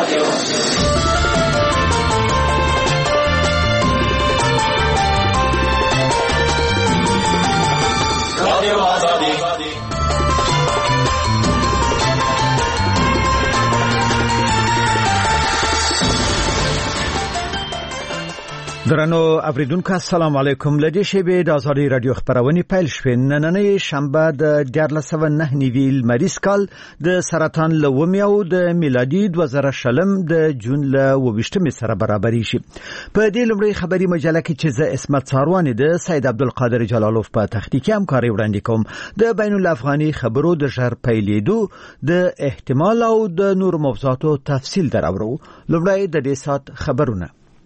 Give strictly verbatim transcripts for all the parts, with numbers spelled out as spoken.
درنو اوریدونکو السلام علیکم. لدې شیبې د آزادي رادیو خبرونه پیل شوې. نننۍ شنبه د دیارلس سوه نهه نوي لمریز کال د سرطان له ومیاو د میلادي دوه زره شلم د جون له اوویشتمې سره برابرې شي. په دې لومړی خبري مجله کې چې زه اسمت څاروانې د سید عبدالقادر جلالوف په تخنیکي همکاري وړاندې کوم د بین الافغاني خبرو د ژر پیلېدو د احتمال او د نور موضوعاتو تفصیل درورو. لومړی د دې سات خبرونه.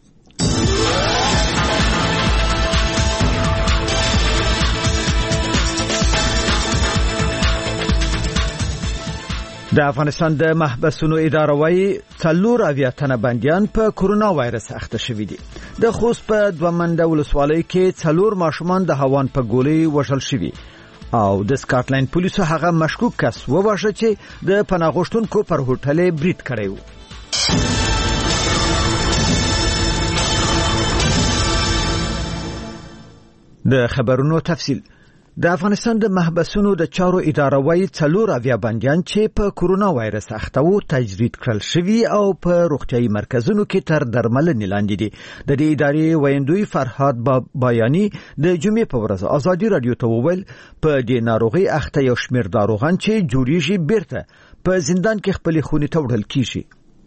د افغانستان د محبسونو اداره وايي څلور اویا تنه بندیان په کورونا وایرس اخته شوي دي. د خوست په دوه منده ولسوالۍ کې څلور ماشومان د هوان په ګولۍ وژل شوي او د سکاټلند پولیسو هغه مشکوک کس وواژه چې د پناه غوښتونکو پر هوټل برید کړی و. د خبرونو تفصیل. د افغانستان د محبسونو د چارو اداره وايي څلور اویا بندیان چې په کورونا وایرس اخته وو تجرید کړل شوي او په روغتیايي مرکزونو کې تر درملنې لاندې دي. د دې ادارې ویندوی فرهاد بایانی د جمعې په ورځ آزادي رادیو ته وویل په دې ناروغي اخته یو شمېر ناروغان چې جوړیږي بیرته په زندان کې خپل خونې ته وړل کیږي.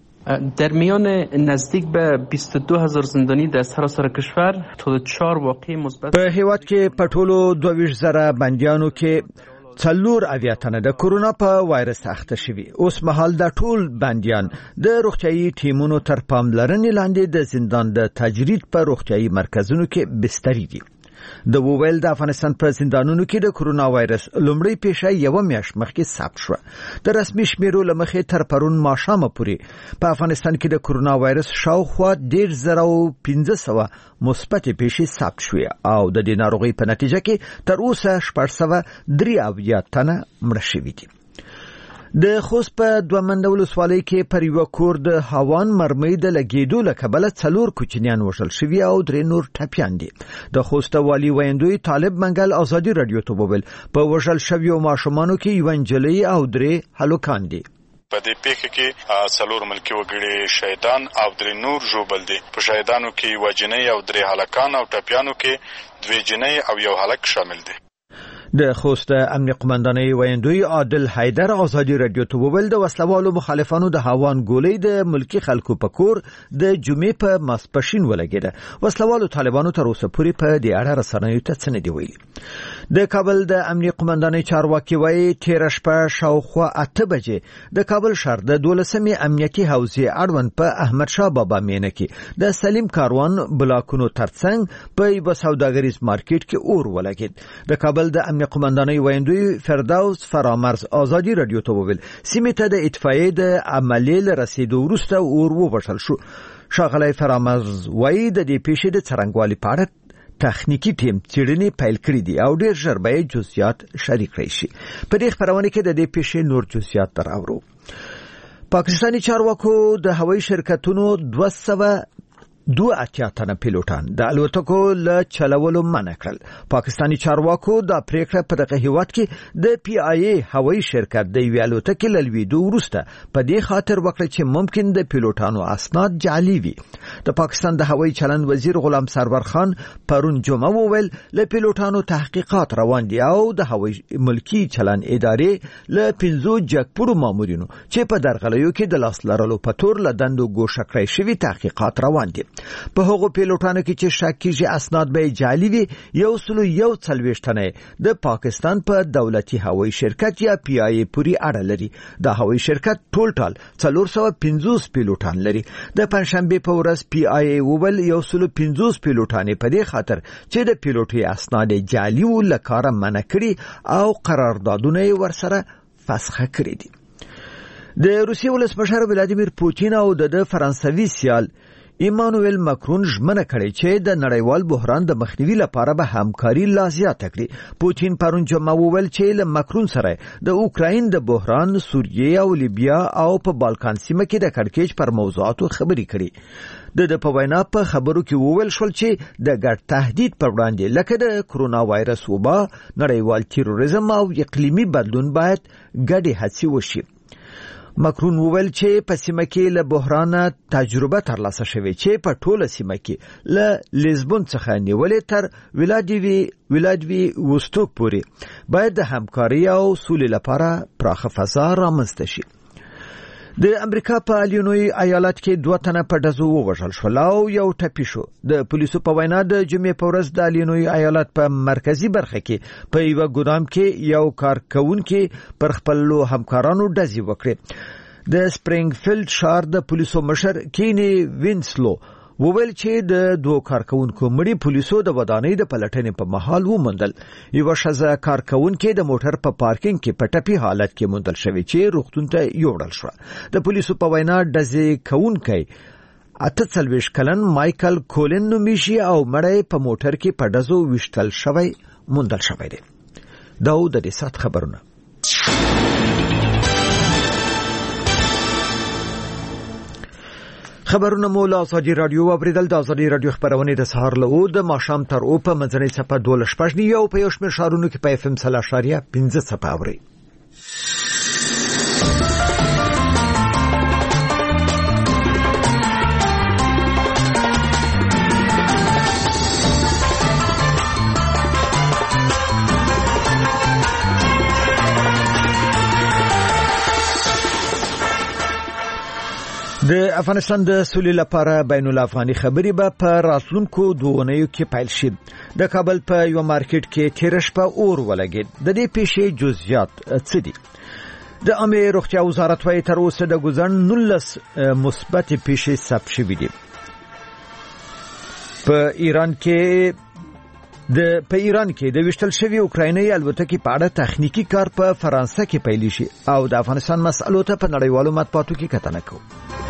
در میان نزدیک به بیست و دو هزار زندانی در سراسر کشور تا چهار واقعه مثبت په هیواد کې په ټولو دوه ویشت زره بندیانو کې څلور اویا تنه د کورونا په وایرس اخته شوي. اوس مهال د ټول بندیان د روغتیايي ټیمونو تر پاملرنې لاندې د زندان د تجرید په روغتیايي مرکزونو کې بستري دي. د وویل د افغانستان په زندانونو کې د کورونا وایرس لومړی پیښه یو میاشت مخکې ثبت شو. د رسمي شمیرو لمخې تر پرون ماښامه پورې په افغانستان کې د کورونا وایرس شاوخوا ډېر زره او پنځه سوه مثبت پیښې ثبت شوې او د دې ناروغۍ په نتیجه کې تر اوسه شپږ سوه درې اویا تنه مړه شوي دي. د خوست په دوه منده ولسوالۍ کې پر یو کور د هوان مرمۍ د لګېدو له کبله څلور کوچنیان وژل شوي او درې نور ټپیان دي. د خوست والي ویندوی طالب منګل آزادي رادیو ته وویل په وژل شویو ماشومانو کې یوه نجلۍ او درې هلکان دي. په دې پیښه کې څلور ملکي وګړي شهیدان او درې نور ژوبل دي. په شهیدانو کې یوه جنۍ او درې هلکان او ټپیانو کې دوې جنۍ او یو هلک شامل دي. د خوست امنیه قومندانۍ ویندوی عادل حیدر آزادي رادیو ته وویل د وسلوالو مخالفانو د هوان ګولۍ د ملکی خلکو په کور د جمعې په ماسپښین ولګېده. وسلوالو طالبانو تر اوسه پورې په دې اړه رسنیو ته څه نه دي ویلي. د کابل د امنیه قومندانۍ چارواکي وایي تېره شپه شاوخوا اته بجې د کابل ښار د دولسمې امنیتي حوزې اړوند په احمدشاه بابا مینه کې د سلیم کاروان بلاکونو ترڅنګ په یوه سوداګریز مارکیټ کې اور ولګېد. د کابل د امنیه قومندانۍ ویندوی فردوس فرامرز آزادي رادیو ته وویل سیمې ته د اطفائیې د عملیې له رسېدو وروسته اور ووژل شو. ښاغلی فرامرز وایي د دې پیښې د څرنګوالي په اړه تخنیکی ټیم څېړنې پیل کړې دي او ډېر ژر به جزئیات شریک کړي شي. په دې خبرونه کې د دې پیښې نور جزئیات دراورو. پاکستاني چارواکو د هوایي شرکتونو دوه سوه دوه اتیا تنه پیلوټان د الوتکو له چلولو منع کړل. پاکستاني چارواکو دا پریکړه په دغه هیواد کې د پی آی ای هوایي شرکت د یوې الوتکې له لوېدو وروسته په دې خاطر وکړه چې ممکن د پیلوټانو اسناد جعلي وي. د پاکستان د هوایي چلند وزیر غلام سرور خان پرون جمعه وویل له پیلوټانو تحقیقات روان دي او د هوایي ملکی چلند ادارې له پنځو جګپوړو مامورینو چې په درغلیو کې د لاس لرلو په تور له دندو ګوښه کړی شوي تحقیقات روان دي. په هغو پیلوټانو کې چې شک کیږي اسناد به جعلي وي یو سلو یو څلوېښت تنه د پاکستان په دولتي هوایي شرکت یا پی آی ای پورې اړه لري. د هوایي شرکت ټول ټال څلور سوه پنځوس پیلوټان لري. د پنځشنبې په ورځ پی آی ای وویل یو سلو پنځوس پیلوټان په دې خاطر چې د پیلوټي اسناد جعلي و له کاره منع کړي او قراردادونه یې ورسره فسخ کړي دي. د روسیې ولسمشر ولادیمیر پوتین او د فرانسوي سیال ایمانوئل ماکرون ژمنه کړې چې د نړیوال بحران د مخنیوي لپاره به همکاري لا زیاته کړي. پوتین پرون جمعه وویل چې له ماکرون سره د اوکراین د بحران، سوریه او لیبیا او په بالکان سیمه کې د کړکېچ پر موضوعاتو خبرې کړي. د د په وینا په خبرو کې وویل شول چې د ګډ تهدید پر وړاندې لکه د کرونا وایرس وبا، نړیوال تیروریزم او اقلیمي بدلون باید ګډې هڅې وشي. ماکرون وویل چې په سیمه کې له بحران تجربه ترلاسه شوې چې په ټوله سیمه کې له لیزبون څخه نیولې تر ولادیوی ولادوی وستوک پورې باید د همکاري او سولې لپاره پراخه فضا رامنځته شي. د امریکا په الینوی ایالت کې دوه تنه په ډزو ووژل شول او یو ټپي شو. د پولیسو په وینا د جمعې په ورځ د الینوی ایالت په مرکزی برخه کې په یو ګودام کې یو کارکونکي پر خپل همکارانو ډزې وکړې. د سپرینګفیلډ ښار د پولیسو مشر کینی وینسلو وویل چې د دوه کارکونکو مړي پولیسو د ودانۍ د پلټنې په محل وموندل. یو ښځه کارکونکي د موټر په پارکینګ کې په ټپي حالت کې موندل شوی چې روغتون ته یوړل شو. د پولیسو په وینا ډزې کوونکی اته څلوېښت کلن مایکل کولن نومیږي او مړی په موټر کې په ډزو وشتل شوی موندل شوی دی. دا د دې سات خبرونه. خبرونه مو له ازادي رادیو اوریدل. د ازادي رادیو خبرونه د سهار له د ماښام تر او په منځنۍ صفه دوه شپږ نیو په یو شمېر شهرونو کې په اف ام سلا شاریه پنځه صفه اوري. د افغانستان د سولې لپاره بین الافغاني خبرې به په راتلونکو دوه اونیو کې پیل شي. د کابل په یو مارکیټ کې تیر شپه اور ولګید. د دې پیښې جزئیات څه دي؟ د عامه روغتیا وزارت وايي تر اوسه د ګوزن نولس مثبت پیښې ثبت شوې دي. په ایران کې د په ایران کې د وشتل شوی اوکرایني الوتکې په اړه تخنیکی کار په فرانسه کې پیل شي او د افغانستان مسئلو ته په نړیوالو مطبوعاتو کې کتنه کوي.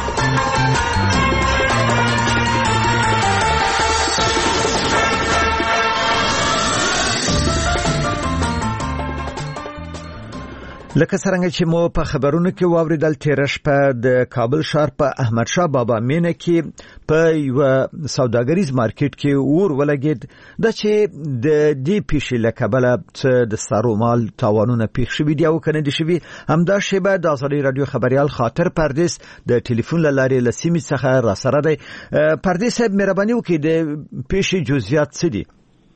لکه څنګه چې مو په خبرونو کې واوریدل، تیر شپه د کابل ښار په احمد شاه بابا مینه کې په یو سوداګریز مارکیټ کې اور ولګید. د چې د دې پیښې له کبله چې د سارو مال تاوانونه پیښ شوي دي او کنه دي شوي. همدا شیبه د ازادي رادیو خبريال خاطر پردیس د ټلیفون لارې له سیمې څخه را سره دی. پردیس صاحب مهرباني وکړئ د پیښې جزئیات څه دي؟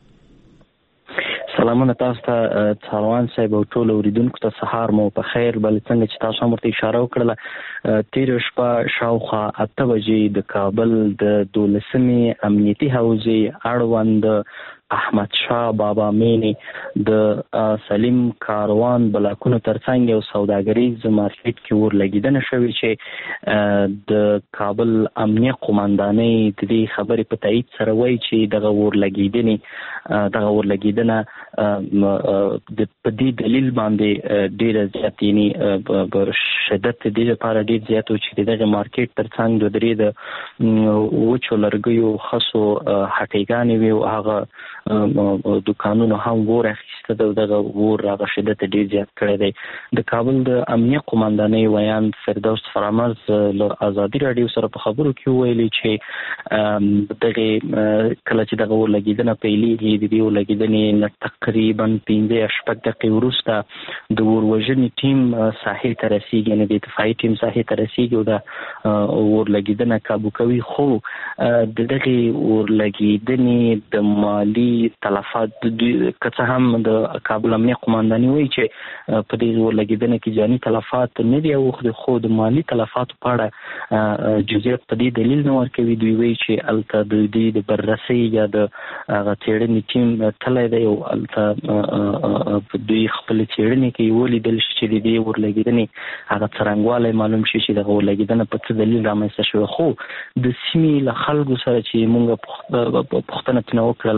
سلامونه تاسو ته څاروان صاحب او ټول اوریدونکو ته سهار مو په خیر. بل څنګه چې تاسو هم ورته اشاره وکړه، تیر شپه شاوخوا اته بجې د کابل د دولسمې امنیتي حوزې اړوند احمد شاه بابا مینې د سلیم کاروان بلاکونو ترڅنګ یو سوداګریز مارکیټ کې اور لګیدنه شوې چې د کابل امنیه قومندانۍ د دې خبرې په تایید سره وایي چې دغه اور لګیدنې دغه اور لګیدنه د په دې دلیل باندې ډېر زیات یعنی په شدت دې لپاره ډېر زیات و چې دغه مارکیټ ترڅنګ د درې د وچو لرګیو خسو هټیګانې وي او هغه دکانونو هم ور اخیسته د دغه ور هغه شدت ډیر زیات کړی دی. د کابل د امنیه قومندانۍ ویان فردوس فرامرز له ازادي رادیو سره په خبرو کې ویلي چې دغه کله چې دغه ور لګیدنه پیلېږي د دې ور لګیدنې تقریبا پنځه شپږ دقیقې وروسته د ور وژنې ټیم ساحل ته رسیږي، یعنې د دفاعي ټیم ساحل ته رسیږي او د ور لګیدنه کابو کوي. خو د دغه ور لګیدنې د مالی تلفات که هم د کابل امنیه قومندانۍ وایي چې په دې ور لګیدنه کې جاني تلفات نه دي اوښتي، خو د مالی تلفاتو په اړه جزئیات په دې دلیل نه ورکوي. دوی وایي چې هلته د دې د بررسۍ یا د هغه څېړنې ټیم تللی دی او هلته دوی خپلې څېړنې کوي، ولیدل شي چې د دې ور لګیدنې هغه څرنګوالی معلوم شي چې دغه ور لګیدنه په څه دلیل رامنځته شوې. خو د سیمې له خلکو سره چې موږ پوښتنه ترې وکړله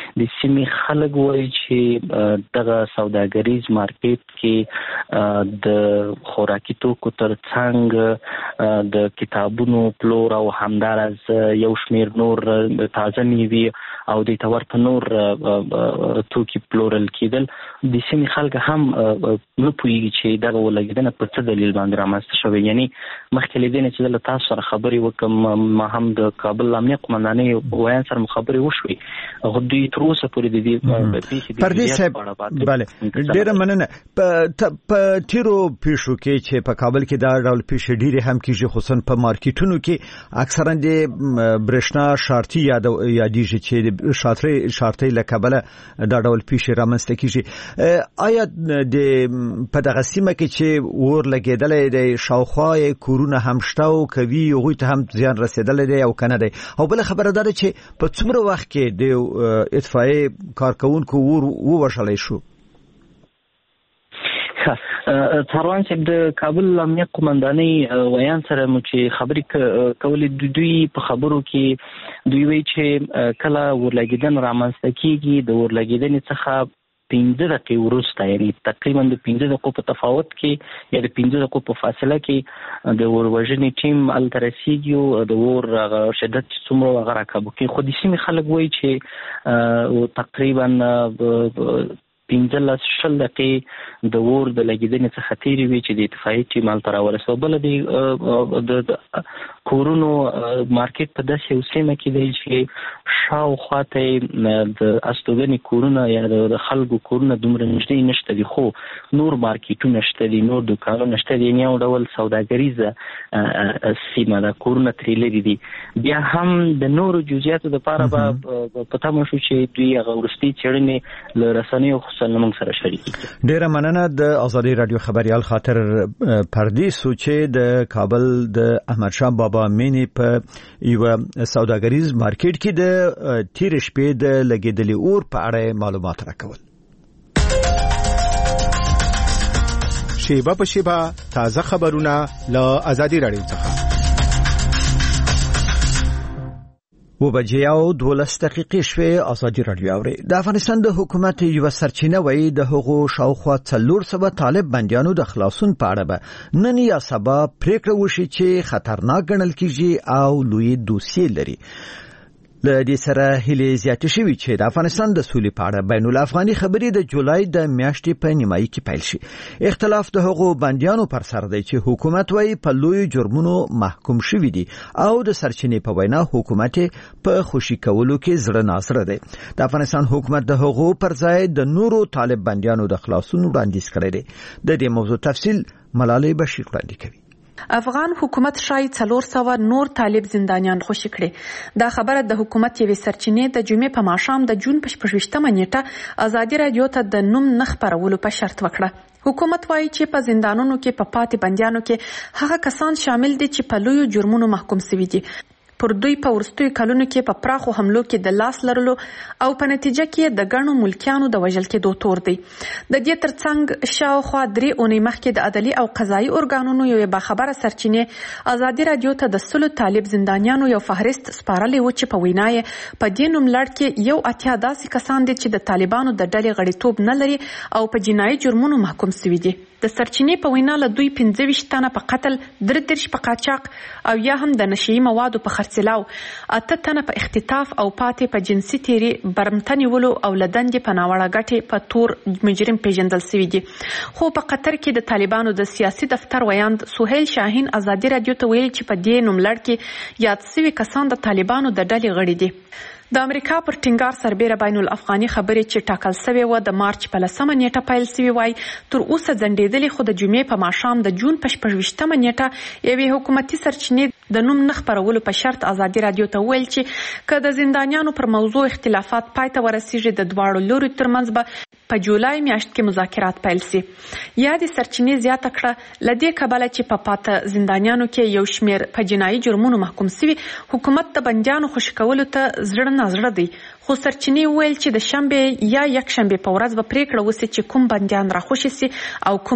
د سیمې خلک وایي چې دغه سوداګریز مارکیټ کې د خوراکي توکو تر څنګ د کتابونو پلور او همدارس یو شمیر نور تازه میوې او د تورته نور توکي پلورل کېدل. د سیمې خلک هم نه پوهیږي چې دغه ولګېدنه په څه دلیل باندې رامنځته شوې. یعنی مخکې له دې نه چې له تاسو سره خبرې وکړم ما هم د کابل امنیه قومندانۍ ویان سره خبرې وشوې. هغه دوی تر اوسه پورې د دې پردیس صاحب بله ډېره مننه. په تیرو پیښو کې چې په کابل کې دا ډول پیښې ډېرې هم کېږي خصوصا په مارکیټونو کې اکثرا د برېښنا شارتي یادېږي چې شارتي شارتي له کابل دا ډول پیښې رامنځته کېږي. آیا د په دغه سیمه کې چې اور لګېدلی دی شاوخوا کورونه هم شته او کوي هغوی ته هم زیان رسېدلی دی او که نه دی؟ او بله خبره دا ده چې په څومره وخت کې د اطفائیې کارکوونکو اور ووژلی شو؟ څاروان صاحب د کابل امنیه قومندانۍ ویان سره مو چې خبرې کولې دوی په خبرو کې دوی وایي چې کله اورلګېدنه رامنځته کېږي د اورلګېدنې څخه پنځه دقیقې وروسته یعنی تقریبا د پنځه دقیقو په تفاوت کې یا د پنځه دقیقو په فاصله کې د اور وژنې ټیم هلته رسېږي او د اور هغه شدت چې څومره هغه راکابو کوي. خو د سیمې خلک وایي چې تقریبا پنځلس شل دقیقې د اور د لګېدنې څخه تېرې وي چې د اطفائیې ټیم هلته راورسېده. بله د کورونو مارکیټ په داسې یو سیمه کې دی چې شاوخوا ته د استوګنې کورونه یا د خلکو کورونه دومره نږدې نشته دي خو نور مارکیټونه شته دي نور دوکانونه شته دي یعنې یو ډول سوداګریزه سیمه ده کورونه ترې لرې دي. بیا هم د نورو جزئیاتو دپاره به په تمه شو چې دوی هغه وروستۍ څېړنې له رسنیو ډیره مننه. د ازادي رادیو خبريال خاطر پردیسو چې د کابل د احمد شاه بابا مینی په یو سوداګریز مارکیټ کې د تیر شپې د لګیدلي اور په اړه معلومات راکول. شیبه په شیبه تازه خبرونه له ازادي رادیو څخه. و بجې او دولس دقیقې شوې ازادي رادیو اوري. د افغانستان د حکومت یو سرچینه وایي د هغو شاوخوا څلور سوه طالب بندیانو د خلاصون په اړه به نن یا سبا پریکړه وشي چې خطرناک ګڼل کیږي او لوی دوسیې لري. له دې سره هلې زیاتې شوې چې د افغانستان د سولې په اړه بین الافغاني خبرې د جولای د میاشتې په نیمایي کې پیل شي. اختلاف د هغو بندیانو پر سر دی چې حکومت وايي په لوی جرمونو محکوم شوي دي او د سرچینې په وینا حکومت په خوشي کولو کې زړه نازړه دی. د افغانستان حکومت د هغو پر ځای د نورو طالب بندیانو د خلاصون وړاندیز کړی دی. د دې موضوع تفصیل ملالۍ بشیر وړاندې کوي. افغان حکومت شای څلور سوه نور طالب زندانیان خوشي کړي. دا خبره د حکومت یوې سرچینې د جمعې په ماښام د جون په شپږویشتمه نیټه ازادي رادیو ته د نوم نه خپرولو په شرط وکړه. حکومت وایي چې په زندانونو کې په پاتې بندیانو کې هغه کسان شامل دي چې په لویو جرمونو محکوم شوي دي. پر دوی په ورستیو کلونو کې په پراخو حملو کې د لاس لرلو او په نتیجه کې د ګڼو ملکیانو د وژل کېدو تور دی. د دې ترڅنګ شاوخوا درې اونۍ مخکې د عدلي او قضایي ارګانونو یوې باخبره سرچینې ازادي رادیو ته د سلو طالب زندانیانو یو فهرست سپارلی و چې په وینا یې په دې نوملړ کې یو اتیا داسې کسان دي چې د طالبانو د ډلې غړیتوب نه لري او په جنایي جرمونو محکوم شوي دي. د سرچینې په وینا له دوی پنځه ویشت تنه په قتل، درې دېرش په قاچاق او یا هم د نشهیي موادو په خرڅلاو، اته تنه په اختطاف او پاتې په جنسي تیري برمته نیولو او له دندې په ناوړه ګټې په تور مجرم پیژندل شوي دي. خو په قطر کې د طالبانو د سیاسي دفتر ویاند سهیل شاهین ازادي رادیو ته ویل چې په دې نوملړ کې یاد شوي کسان د طالبانو د ډلې غړي دي. د امریکا پر ټینګار سربېره بین الافغاني خبرې چې ټاکل شوې وه د مارچ په لسمه نیټه پیل شوې وای تر اوسه ځنډېدلې، خو د جمعې په ماښام د جون په شپږویشتمه نیټه یوې حکومتي سرچینې د نوم نه خپرولو په شرط ازادي رادیو ته وویل چې که د زندانیانو پر موضوع اختلافات پای ته ورسیږي د دواړو لورو ترمنځ به په جولای میاشت کې مذاکرات پیل شي. یادې سرچینې زیاته کړه له دې کبله چې په پاته زندانیانو کې یو شمېر په جنایي جرمونو محکوم شوي، حکومت د بندیانو خوشي کولو ته زړه نازړه دی. خو سرچینې ویل چې د شنبې یا یک شنبې په ورځ به پریکړه وشي چې کوم بندیان راخوشي سي او کوم نه.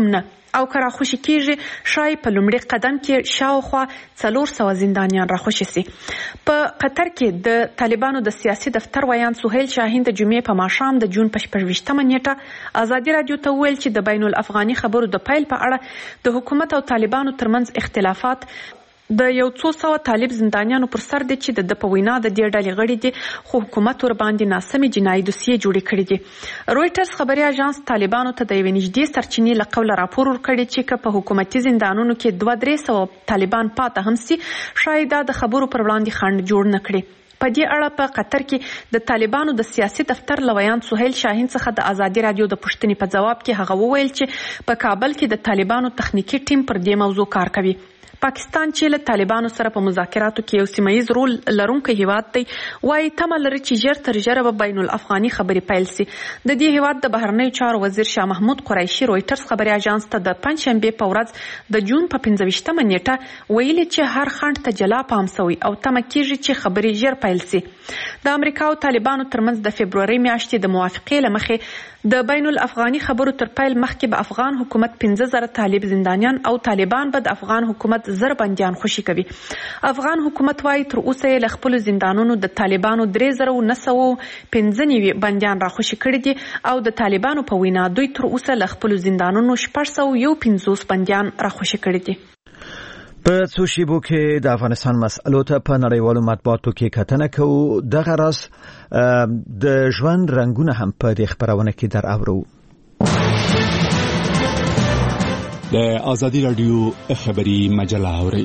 او که راخوشي کیږي شای په لومړي قدم کې شاوخوا څلور سوه زندانیان راخوشي سي. په قطر کې د طالبانو د سیاسي دفتر ویان سهیل شاهین د جمعې په ماښام د جون په شپږویشتمه نیټه ازادي رادیو ته وویل چې د بین الافغاني خبرو د پیل په اړه د حکومت او طالبانو ترمنځ اختلافات د یو څو سوه طالب زندانیانو پر سر دي چې د په وینا د دې ډلې غړي دي، خو حکومت ور باندې ناسمې جنایي دوسیې جوړې کړې دي. رویټرز خبري اژانس طالبانو ته د یوې نږدې سرچینې له قوله راپور ورکړی چې که په حکومتي زندانونو کې دوه درې سوه طالبان پاته هم سي، شاید دا د خبرو پر وړاندې خنډ جوړ نه کړي. په دې اړه په قطر کې د طالبانو د سیاسي دفتر لویان سهیل شاهین څخه د ازادي رادیو د پوښتنې په جواب کې هغه وویل چې په کابل کې د طالبانو تخنیکی ټیم پر دې موضوع کار کوي. پاکستان چې له طالبانو سره په مذاکراتو کې یو سیمایي رول لرونکی هیواد دی، وایي تمه لري چې ژر تر ژره به بین الافغاني خبرې پیل سي. د دې هیواد د بهرنیو چارو وزیر شاه محمود قریشي رویټرز خبري اژانس ته د پنجشنبې په ورځ د جون په پنځه ویشتمه نیټه ویلي چې هر خنډ ته جلا پام سوی او تمه کیږي چې خبرې ژر پیل سي. د امریکا او طالبانو ترمنځ د فبروري میاشتې د موافقې له مخې د بین الافغاني خبرو تر پیل مخکې به افغان حکومت پنځه زره طالب زندانیان او طالبان به د افغان حکومت زر بندیان خوشي کوي. افغان حکومت وايي تر اوسه یې له خپلو زندانونو د طالبانو درې زره نه سوه پنځه نوي بندیان راخوشي کړي دي او د طالبانو په وینا دوی تر اوسه له خپلو زندانونو شپږ سوه یو پنځوس بندیان راخوشي کړي دي. په څو شیبو کې د افغانستان مسألو ته په نړیوالو مطبوعاتو کې کتنه کوو. دغه راز د ژوند رنګونه هم په دې خبرونه کې در اورو. د ازادي رادیو خبري مجله اوري.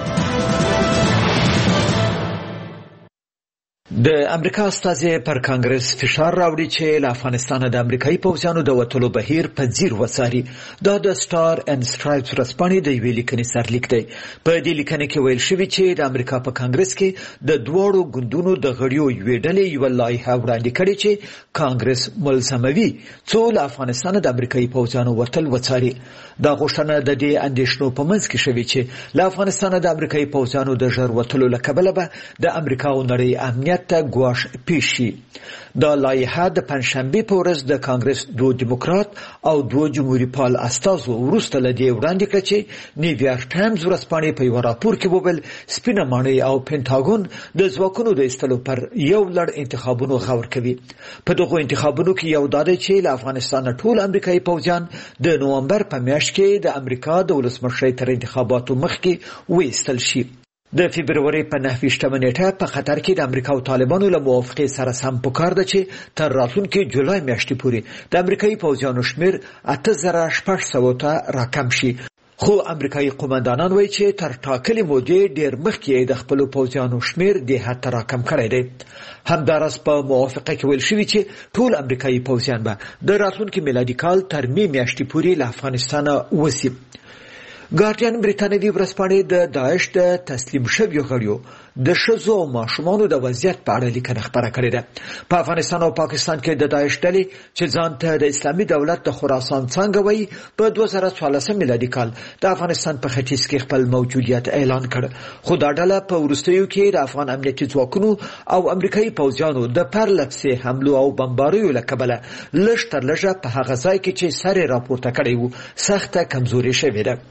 د امریکا استازي پر کانګرس فشار راوړي چې له افغانستان د امریکایي پوځیانو د وټلو بهیر په ځیر وڅاري. دا د سټار اینډ سټرایپس ورځپاڼې د یوې لیکنې سرلیک دی. په دې لیکنه کې ویل شوي چې د امریکا په کانګرس کې د دواړو ګوندونو د غړیو یوې ډلې یوه لایحه وړاندې کړې چې کانګرس ملزموي څو له افغانستان د امریکایي پوځیانو وتل وڅاري. دا غوښتنه د دې اندېښنو په منځ کې شوې چې له افغانستان د امریکایي پوځیانو د ژر وتلو له کبله به د امریکا او نړۍ امنیت ته ګواښ پیښ شي. دا لایحه د پنځشنبې په ورځ د کانګرس دوه دیموکرات او دوه جمهوریت پال استازو وروسته له دې وړاندې کړه چې نیویارک ټایمز ورځپاڼې په یو راپور کې وویل سپینه ماڼۍ او پینټاګون د ځواکونو د ایستلو پر یو لړ انتخابونو غور کوي. په دغو انتخابونو کې یو دا دی چې له افغانستان ټول امریکایي پوځیان د نومبر په میاشت کې د امریکا د ولسمشرۍ تر انتخاباتو مخکې وایستل شي. د فبروري په نهه ویشتمه نیټه په قطر کې د امریکا او طالبانو له موافقې سره سم پکار ده چې تر راتلونکي جولای میاشتې پورې د امریکایي پوځیانو شمیر اته زره شپږ سوه ته راکم شي. خو امریکایي قومندانان وایي چې تر ټاکلې مودې ډېر مخکې د خپلو پوځیانو شمیر دې حد ته راکم کړی دی. همداراز په موافقه کې ویل شوي چې ټول امریکایي پوځیان به د راتلونکي میلادي کال تر مې میاشتې پورې له افغانستانه وځي. ګارډین بریتانوي ورځپاڼې د داعش د تسلیم شویو غړیو د ښځو او ماشومانو د وضعیت په اړه لیکنه خپره کړې ده. په افغانستان او پاکستان کې د داعش ډلې چې ځان ته د اسلامي دولت د خراسان څانګه وایي په دوه زره څوارلسم میلادي کال د افغانستان په ختیځ کې خپل موجودیت اعلان کړ. خو دا ډله په وروستیو کې د افغان امنیتي ځواکونو او امریکایي پوځیانو د پرلپسې حملو او بمباریو له کبله لږ تر لږه په هغه ځای کې چې سر یې راپورته کړی و سخته کمزوري شوې ده.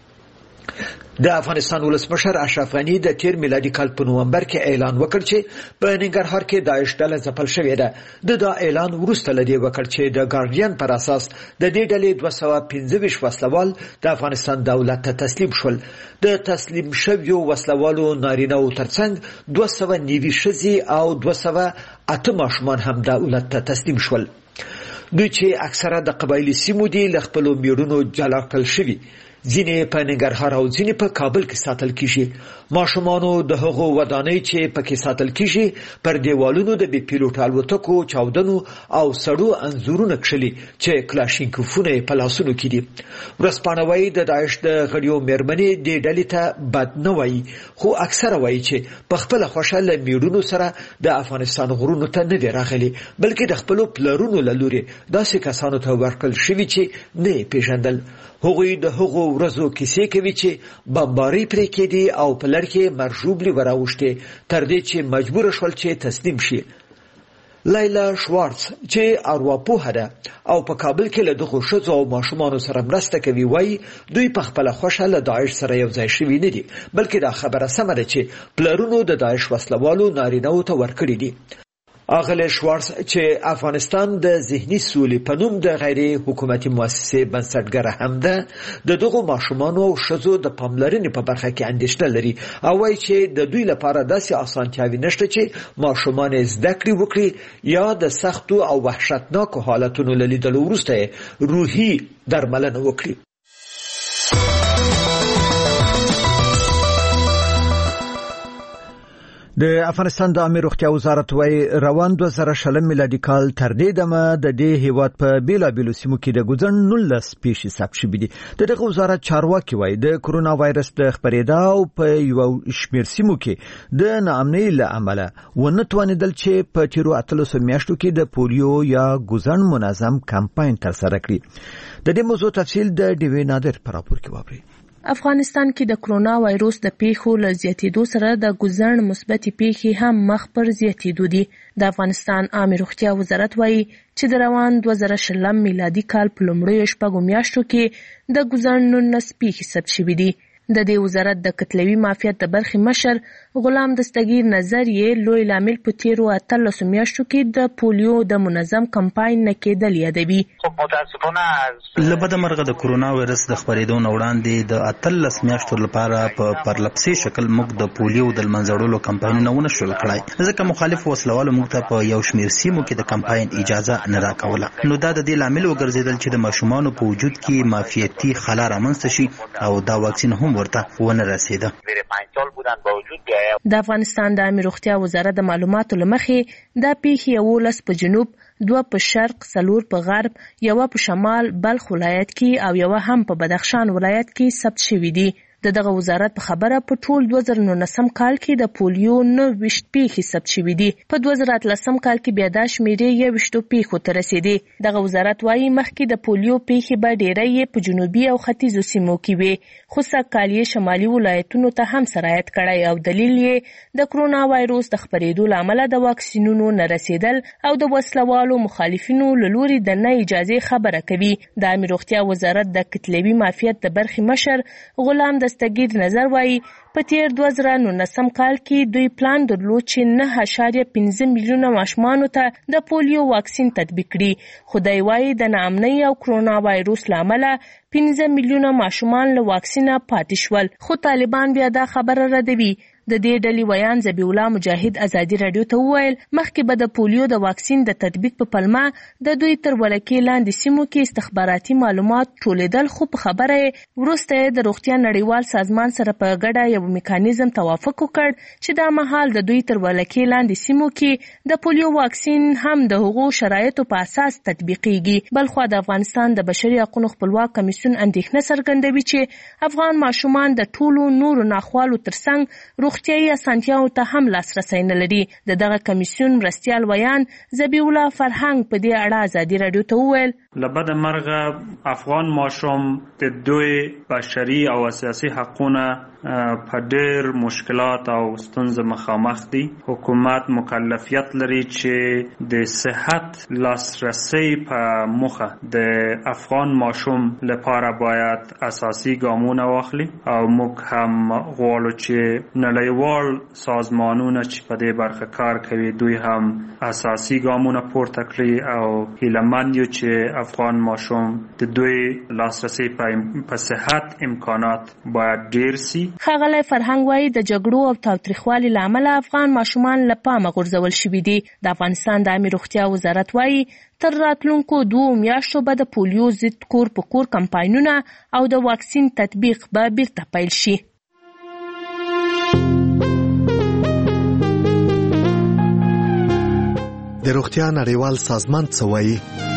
د افغانستان ولسمشر اشرف غني د تیر میلادي کال په نومبر کې اعلان وکړ چې په ننګرهار کې داعش ډله ځپل شوې ده. د دا اعلان وروسته له دې وکړ چې د ګارډین پر اساس د دې ډلې دوه سوه پنځه ویشت وسلوال د افغانستان دولت ته تسلیم شول. د تسلیم شویو وسلوالو نارینه‌و ترڅنګ دوه سوه نوي ښځې او دوه سوه اته ماشومان هم دولت ته تسلیم شول. دوی چې اکثره د قبایلي سیمو دي له خپلو میړونو جلا کړل شوي. ځینې په ننګرهار او ځینې په کابل کې ساتل کیږي. ماشومانو د هغو ودانۍ چې پکې ساتل کیږي پر دیوالونو د بې پیلوټ الوتکو چاودنو او سړو انځورونه کښلي چې کلاشینکوفونه یې په لاسونو کې دي. ورځپاڼه وایي د داعش د غړیو میرمنې دې ډلې ته بد نه وایي، خو اکثره وایي چې په خپله خوښه له میړونو سره د افغانستان غرونو ته نه دي راغلي، بلکې د خپلو پلرونو له لورې داسې کسانو ته ورکړل شوي چې نه یې پیژندل. هغوی د هغو ورځو کیسې کوي چې بمبارۍ پرې کېدې او په لړ کې مرژوبلې وراوښتې تر دې چې مجبور شول چې تسلیم شي. لایلا شوارتز چې ارواپوهه ده او په کابل کې له دغو ښځو او ماشومانو سره مرسته کوي وایي دوی په خپله خوښه له داعش سره یو ځای شوي نه دي، بلکې دا خبره سمه ده چې پلرونو د داعش وسلوالو نارینه‌و ته ورکړي دي. اغله شوارتز چې افغانستان د ذهني سولې په نوم د غیر حکومتي مؤسسې بنسټګره هم ده، د دغو ماشومانو او ښځو د پاملرنې په برخه کې اندېښنه لري او وایي چې د دوی لپاره داسې اسانتیاوې نشته چې ماشومان زده کړې وکړي یا د سختو او وحشتناکو حالتونو له لیدلو وروسته روحي درملنه وکړي. د افغانستان د عامه روغتیا وزارت وايي روان دوه زره شلم میلادي کال تر دې دمه د دې هیواد په بیلابیلو سیمو کې د ګوزن نولس پیښې ثبت شوې دي. د دغه وزارت چارواکي وايي د کرونا وایرس د خپرېدا او په یو شمېر سیمو کې د ناامنۍ له امله ونه توانېدل چې په تیرو اتلسو میاشتو کې د پولیو یا ګوزن منظم کمپاین ترسره کړي. د دې موضوع تفصیل د ډیوی نادر په راپور کې واورئ. افغانستان کې د کرونا وایروس د پیښو له زیاتېدو سره د ګوزن مثبتې پیښې هم مخ پر زیاتېدو دي. د افغانستان عامه روغتیا وزارت وایي چې د روان دوه زره شلم میلادي کال په لومړیو شپږو میاشتو کې د ګوزن نولس پیښې ثبت شوې دي. د دې وزارت د کتلوي معافیت د برخې مشر غلام دستگیر نظر یې لوی لامل په تیرو اتلسو میاشتو کې د پولیو د منظم کمپاین نه کېدل یادوي. له بده مرغه د کرونا وایرس د خپرېدو نه وړاندې د اتلس میاشتو لپاره په پرلپسې شکل موږ د پولیو د منځوړلو کمپاینونه ونه شول کړای، ځکه مخالف وسلوالو موږ ته په یو شمېر سیمو کې د کمپاین اجازه نه راکوله. نو دا د دې لامل وګرځېدل چې د ماشومانو په وجود کې معافیتي خلا رامنځته شي او دا واکسین هم ورته ونه رسیده. د افغانستان د عامه روغتیا وزارت د معلوماتو لمخې دا پیښې یولس په جنوب، دوه په شرق، څلور په غرب، یوه په شمال بلخ ولایت کې او یوه هم په بدخشان ولایت کې ثبت شوې دي. د دغه وزارت په خبره په ټول دوه زره نولسم کال کې د پولیو نهه ویشت پیښې ثبت شوې دي. په دوه زره اتلسم کال کې بیا دا شمېرې یو ویشتو پیښو ته رسېدې. دغه وزارت وایي مخکې د پولیو پیښې به ډېری یې په جنوبي او ختیځو سیمو کې وې، خو سږکال یې شمالي ولایتونو ته هم سرایت کړی او دلیل یې د کرونا وایروس د خپرېدو له امله د واکسینونو نه رسېدل او د وسلوالو مخالفینو له لوري د نه اجازې خبره کوي. د عامه روغتیا وزارت د کتلوي معافیت د برخې مشر غلام دستگیر نظر وایي په تیر دوه زره نولسم کال کې دوی پلان درلود چې نه اعشاریه پنځه میلیونه ماشومانو ته د پولیو واکسین تطبیق کړي، خو دی وایي د ناامنۍ او کرونا وایروس له امله پنځه میلیونه ماشومان له واکسینه پاتې شول. خو طالبان بیا دا خبره ردوي. د دې ډلې ویان ذبیح الله مجاهد ازادي رادیو ته وویل مخکې به د پولیو د واکسین د تطبیق په پلمه د دوی تر ولکې لاندې سیمو کې استخباراتي معلومات ټولېدل، خو په خبره یې وروسته د روغتیا نړیوال سازمان سره په ګډه یو میکانیزم توافق وکړ چې دا مهال د دوی تر ولکې لاندې سیمو کې د پولیو واکسین هم د هغو شرایطو په اساس تطبیقېږي. بلخوا د افغانستان د بشري حقوقو خپلواک کمیسیون اندېښنه څرګندوي چې افغان ماشومان د ټولو نورو ناخوالو ترڅنګ روغتیايي اسانتیاو ته هم لاسرسی نه لري. د دغه کمیسیون مرستیال ویان ذبیح الله فرهنګ په دې اړه ازادي رادیو ته وویل لبد مرغه افغان ماشوم د دوی بشري او اساسي حقونه په ډېر مشکلات او ستونزو مخامخ دي. حکومت مکلفیت لري چې د صحت لاسرسی په موخه د افغان ماشوم لپاره باید اساسي ګامونه واخلي او موږ هم غواړو چې نړیوال سازمانونه چې په دې برخه کار کوي دوی هم اساسي ګامونه پورته کړي او هیلهمند یو چې افغان ماشوم د دوی لاسرسی په صحت امکانات باید ډیر سي. ښاغلی فرهنګ وایي د جګړو او تاوتریخوالي له امله افغان ماشومان له پامه غورځول شوي دي. د افغانستان د عامه روغتیا وزارت وایي تر راتلونکو دوو میاشتو به د پولیو ضد کور په کور کمپاینونه او د واکسین تطبیق به بیرته پیل شي. د روغتیا نړیوال سازمان څه وایي؟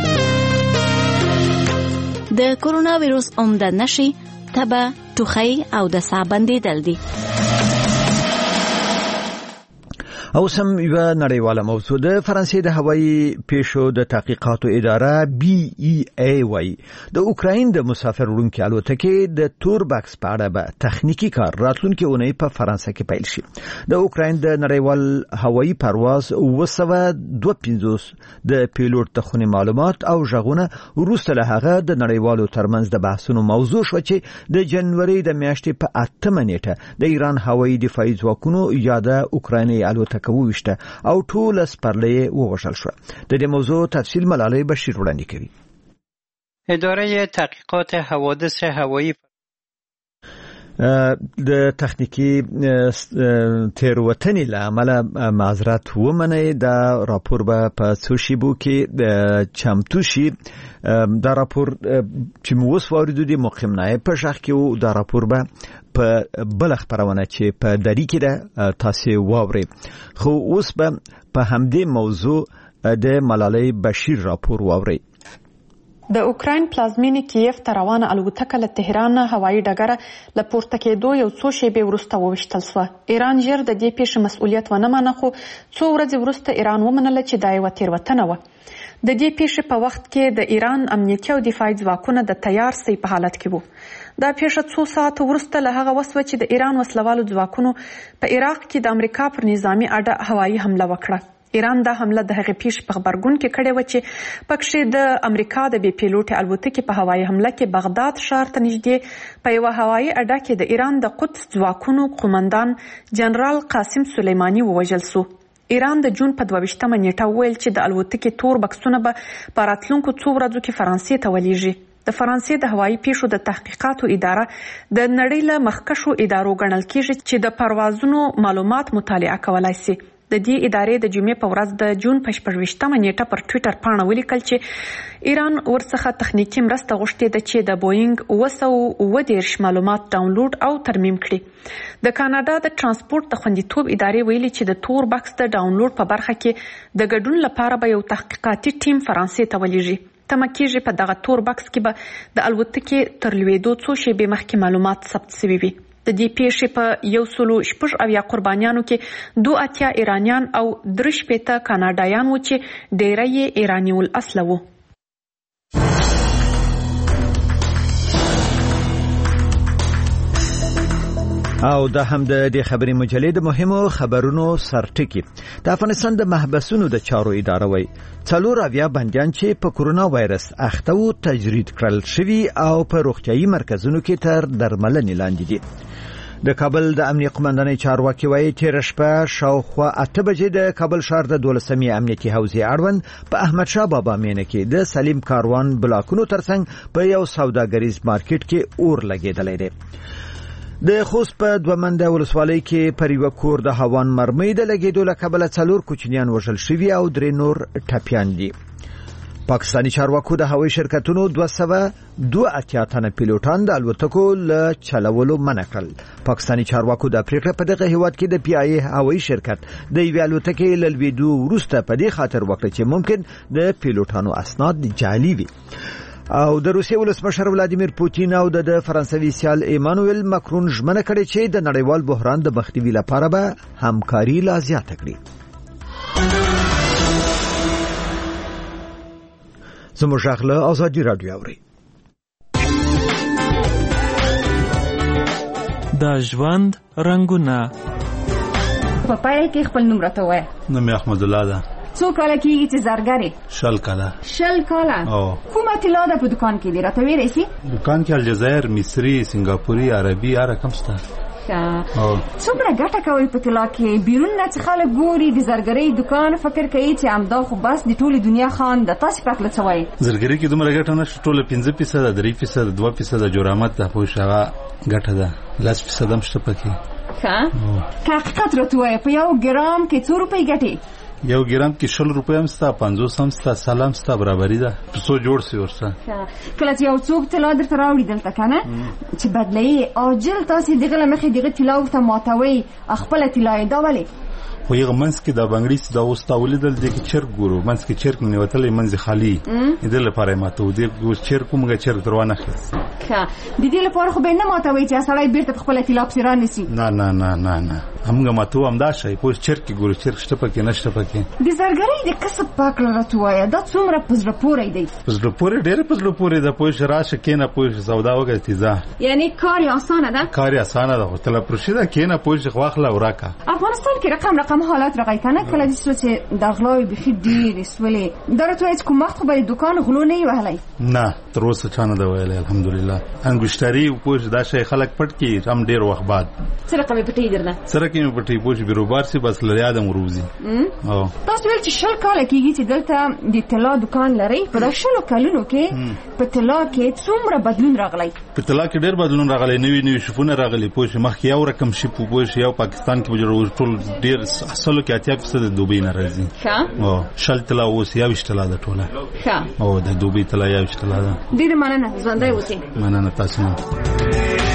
د کرونا ویروس عمده نښې تبه، ټوخی او د ساه بندېدل دي. او سم یو نړیواله موضوع د فرانسې د هوایي پیشو د تحقیقاتو اداره بی ای ای وای د اوکراین د مسافر وړونکو الوتکې د تور باکس په اړه به تخنیکی کار راتلونکي اونۍ په فرانسه کې پیل شي. د اوکراین د نړیوال هوایي پرواز اوه سوه دوه پنځوس د پیلوټ د خونې معلومات او ژغونه وروسته له هغه د نړیوالو ترمنځ د بحثونو موضوع شو چې د جنوري د میاشتې په اتمه نیټه د ایران هوایي دفاعي ځواکونو یا د اوکرایني الوتکې وشته او ټول سپرلې ووژل شو. د دې موضوع تفصیل ملالۍ بشیر وړاندې کوي. اداره تحقیقات حوادث هوایی د تخنیکی تیروتنې له امله معذرت ومني. دا راپور به په څو شیبو کې چمتو شي. دا راپور چې موږ واردو دي مقیمنه په شخ کې دا راپور به په بل خبرونه چې په دری کې ده تاسو واوري. خو اوس به په همدې موضوع د ملالۍ بشیر راپور واوري. د اوکراین پلازمینې کیف ته روانه الوتکه له تهران هوایي ډګره له پورته کېدو یو څو شېبې وروسته وویشتل شوه. ایران ژر د دې پیښې مسؤلیت ونه منه، خو څو ورځې وروسته ایران ومنله چې دا یوه تېروتنه وه. د دې پیښې په وخت کې د ایران امنیتي او دفاعي ځواکونه د تیار سي په حالت کې وو. دا پیښه څو ساعت وروسته له هغه وسوه چې د ایران وسلوالو ځواکونو په عراق کې د امریکا پر نظامی اډه هوایي حمله وکړه. ایران دا حمله د هغې پیښې په خبرګون کې کړې وه چې پکښې د امریکا د بې پیلوټې الوتکې په هوایي حمله کې بغداد ښار ته نږدې په یوه هوایي اډه کې د ایران د قدس ځواکونو قومندان جنرال قاسم سلیماني ووژل سو. ایران د جون په دوه ویشتمه نیټه وویل چې د الوتکې تور بکسونه به په راتلونکو څو ورځو کې فرانسې ته ولیږي. د فرانسې د هوایي پیښو د تحقیقاتو اداره د نړۍ له مخکښو ادارو ګڼل کیږي چې د پروازونو معلومات مطالعه کولای شي. د دې ادارې د جمعې په ورځ د جون په شپږ ویشتمه نیټه پر ټویټر پاڼه ولیکل چې ایران ورڅخه تخنیکي مرسته غوښتې ده چې د بوینګ اوه سوه اوه دېرش معلومات ډاونلوډ او ترمیم کړي. د کاناډا د ترانسپورت د خوندیتوب ادارې ویلي چې د تور بکس د ډاونلوډ په برخه کې د ګډون لپاره به یو تحقیقاتي ټیم فرانسې ته ولیږي. تمه کېږي په دغه تور بکس کې به د الوتکې تر لوېدو څو شېبې مخکې معلومات ثبت شوي وي. د دې پیښې په یو سلو شپږ اویا قربانیانو کې دوه اتیا ایرانیان او درې شپېته کاناډایان وو چې ډېری یې ایراني الاصله وو. او دا هم د دې خبري مجلې د مهمو خبرونو سرټکی. د افغانستان د محبسونو د چارو اداره وایي څلور اویا بندیان چې په کورونا وایرس اخته وو تجرید کړل شوي او په روغتیايي مرکزونو کې تر درملنې لاندې دي. د کابل د امنیه قومندانۍ چارواکي وایي تېره شپه شاوخوا اته بجې د کابل ښار د دولسمې امنیتي حوزې اړوند په احمدشاه بابا مینه کې د سلیم کاروان بلاکونو ترڅنګ په یو سوداګریز مارکیټ کې اور لګېدلی دی. د خوست په دوه منده ولسوالۍ کې پر یو کور د هاوان مرمۍ د لګېدو له کبله څلور کوچنیان وژل شوي او درې نور ټپیان دي. پاکستاني چارواکو د هوایي شرکتونو دوه سوه دوه اتیا تنه پیلوټان د الوتکو له چلولو منع کړل. پاکستاني چارواکو د افریقا په دغه هیواد کې د پی آی ای هوایي شرکت د یوې الوتکې له لوېدو وروسته په دې خاطر وکړه چې ممکن د پیلوټانو اسناد جعلي وي. او د روسیې ولسمشر ولادیمیر پوتین او د فرانسوي سیال ایمانوئل ماکرون ژمنه کړې چې د نړیوال بحران د مخنیوي لپاره به همکاري لا زیاته کړي. زموږ غږ آزادي رادیو اوري. د ژوند رنگونه په پای کې خپل نوم راته وایه. نوم احمد الله ده. څو کاله کېږي چې زرګرې؟ شل کاله. شل کاله؟ کومه طلا ده په دکان کې دی راته ویلی شي؟ دکان کې الجزایر، مصري، سنګاپوري، عربي هر رقم شته. څومره ګټه کوي په طلا کې؟ بیرون نه چې خلک ګوري د زرګرۍ دکان فکر کوي چې همدا خو بس د ټولې دنیا خان د تاسې په هکله څه وایي؟ زرګرۍ کې دومره ګټه نشته. ټوله پنځه فیصده، درې فیصده، دوه فیصده جرامت ده پوه شوه ګټه ده. لس فیصده هم شته پکې. ښه که حقیقت راته ووایه په یو ګرام کې څو روپۍ ګټې؟ یو ګرام کې شل روپۍ هم سته، پنځوس هم سته، سل هم سته، برابري ده. څو جوړ سي ورسره. کله چې یو څوک طلا درته راوړي دلته که نه چې بدلوي عاجل تاسې دغه له مخې دغه طلا ورته ماتوئ خپله طلا یې دا ولې؟ خو هغه منځ کې دا بنګړي دا اوس تا ولیدل دې کې چرګ ګورو منځ کې چرګ ننوتلی منځ خالي دې لپاره یې ماتو دې چرګ کومګه چرګ در وانه اخیست ښه د دې لپاره خو به نه ماتوي چې سړی بیرته په خپل طلا پسې رانیسي. نه نه نه نه نه همغه ماتو هم دا شی پوه چرګ ګوري چرګ شته پکې نشته پکې. د زرګرۍ د کسب پاک راته وایه دا څومره په زړه پورې دی؟ په زړه پورې ډېر په زړه پورې ده پوه راشه کېنه پوه سودا وکړه تیزه یعنی کار یې اسانه ده؟ کار یې اسانه ده خو طلا پروشي ده کېنه پوه خواخله وراکه. افغانستان کې رقم رقم حالات راغی کنه کله دې چې د غلاوي بخي ډېرې سولې دا راته وایي چې کوم وخت خو به دکان غلو نه یې وهلی؟ نه تر اوسه چا نه ده ویلی الحمدلله. انګشتري پوه دا شی خلک پټ کړي هم ډېر وخت بعد. څه رقم یې پټوي درنه؟ څه رقم یې پټوي پوه بیروبار سي بس له یاده مو روزي. تاسو ویل چې شل کاله کېږي چې دلته د طلا دکان لرئ په دا شلو کلونو کې په طلا کې څومره بدلون راغلی؟ په طلا کې ډېر بدلون راغلی نوي نوي شفونه راغلي پوه شي مخکې یو رقم شي پوه شي یو پاکستان کې به ټول ډېر اصلو کې اتیا فیصده د دوبۍ نه راځي. ښه شل طلا اوس یوویشت طلا ده ټوله. ښه او د دوبۍ طلا یوویشت طلا ده. ډېره مننه ژوندی اوسئ. مننه تاسو نه.